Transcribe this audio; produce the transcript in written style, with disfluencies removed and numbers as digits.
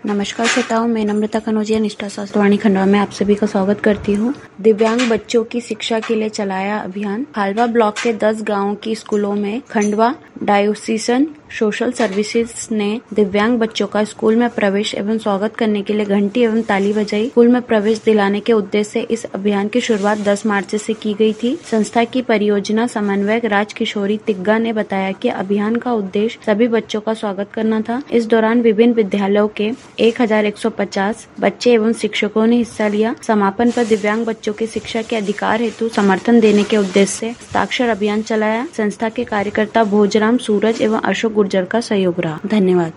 नमस्कार श्रोताओं, मैं नम्रता कनौजिया निष्ठा शास्त्रवाणी खंडवा में आप सभी का स्वागत करती हूँ। दिव्यांग बच्चों की शिक्षा के लिए चलाया अभियान। खालवा ब्लॉक के 10 गांवों की स्कूलों में खंडवा डायोसीसन सोशल सर्विसेज ने दिव्यांग बच्चों का स्कूल में प्रवेश एवं स्वागत करने के लिए घंटी एवं ताली बजाई। स्कूल में प्रवेश दिलाने के उद्देश्य से इस अभियान की शुरुआत 10 मार्च से की गई थी। संस्था की परियोजना समन्वयक राजकिशोरी तिग्गा ने बताया कि अभियान का उद्देश्य सभी बच्चों का स्वागत करना था। इस दौरान विभिन्न विद्यालयों के 1150 बच्चे एवं शिक्षकों ने हिस्सा लिया। समापन पर दिव्यांग बच्चों के शिक्षा के अधिकार हेतु समर्थन देने के उद्देश्य से हस्ताक्षर अभियान चलाया। संस्था के कार्यकर्ता भोजराम, सूरज एवं अशोक गुर्जर का सहयोग रहा। धन्यवाद।